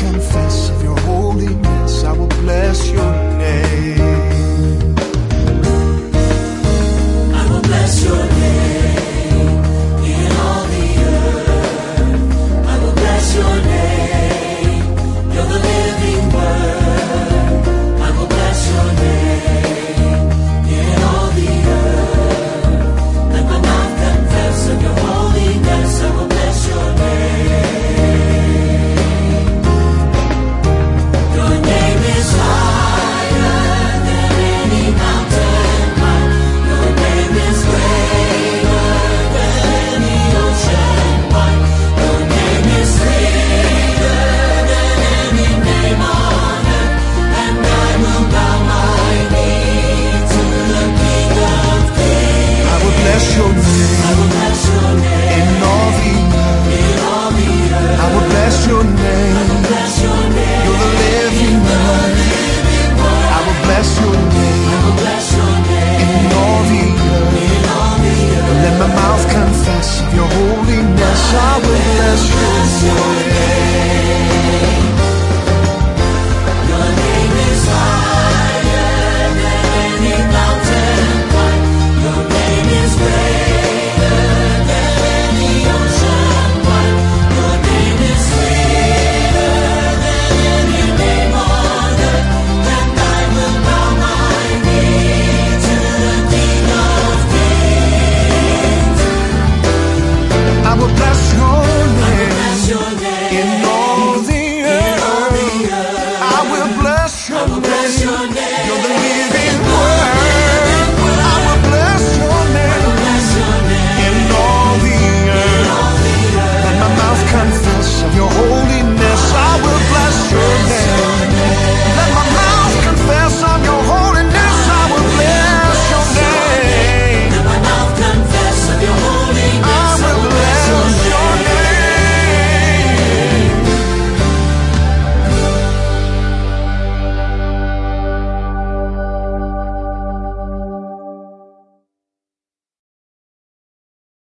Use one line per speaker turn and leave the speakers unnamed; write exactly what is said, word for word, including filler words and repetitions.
confess of your holiness. I will bless your name.
I will bless your name in all the earth. I will bless your name. You're the living word. I will bless your name in all the earth. Let my mouth confess of your holiness. I will bless your name. Your name is higher than any mountain high. Your name is greater than any ocean wide. Your name is greater than any name on earth. And I will bow my knee to the King of Kings.
I will bless your name.
I will bless your name
in all the earth.
in all the earth.
I will bless your name.
I will bless your name.
You're the living word. I will bless your name
I will bless your name
in all the earth.
in all the earth.
Let my mouth confess of your holiness. I will bless your name.
Your name is higher than any mountain high. Your name is greater than any ocean wide. Your name is greater than any name on earth. And I will bow my knee to the King of Kings.
I will bless your
I will
name
bless your name
in